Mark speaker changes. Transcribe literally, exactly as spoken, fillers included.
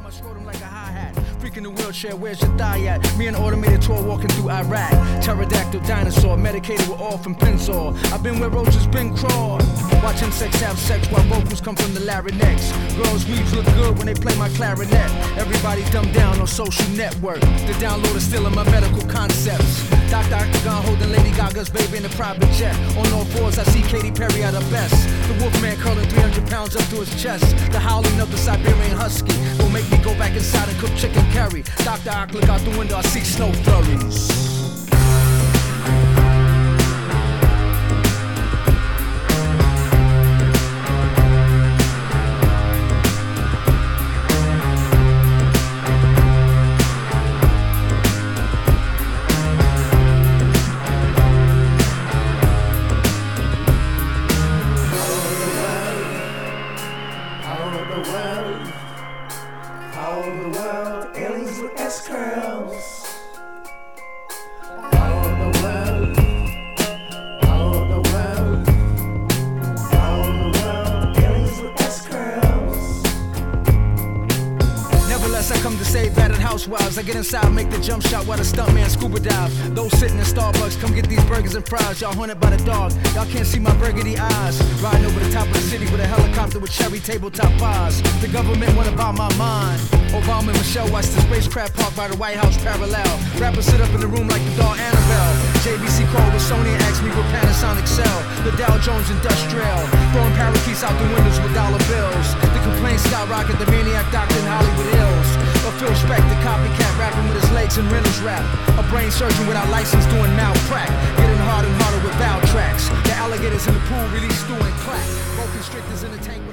Speaker 1: my scrotum like a hi-hat. Freaking the wheelchair, where's your thigh at? Me and automated tour walking through Iraq. Pterodactyl dinosaur, medicated with orphan pencil. I've been where roaches been crawled. Watch insects have sex while vocals come from the larynx. Girls' weaves look good when they play my clarinet. Everybody dumbed down on social network. The download is still in my medical concepts. Doctor Octagon holding Lady Gaga's baby in a private jet. On all fours, I see Katy Perry at her best. The Wolfman curling three hundred pounds up to his chest. The howling of the Siberian husky will make me go back inside and cook chicken curry. Doctor Ock, look out the window, I see snow flurries.
Speaker 2: All over the world, aliens with S-curls. All over the world, all over the world, all over the world, aliens with S-curls.
Speaker 1: Nevertheless, I come to save battered housewives. I get inside, make the jump shot while the stuntman scuba dive. Those sitting in Starbucks, come get these burgers and fries. Y'all haunted by the dog, y'all can't see my burgundy eyes. Riding over the top of the city with a helicopter with cherry tabletop pies. The government wanna buy my mind. Obama and Michelle watch the spacecraft park by the White House parallel. Rappers sit up in the room like the doll Annabelle. J B C called with Sony and asked me what Panasonic sell. The Dow Jones Industrial, throwing parakeets out the windows with dollar bills. The complaints skyrocket, the maniac doctor in Hollywood Hills. A Phil Spector copycat rapping with his legs in Reynolds rap. A brain surgeon without license doing malprac. Getting harder and harder with vowel tracks. The alligators in the pool release stew and clack. Broken strictures in the tank.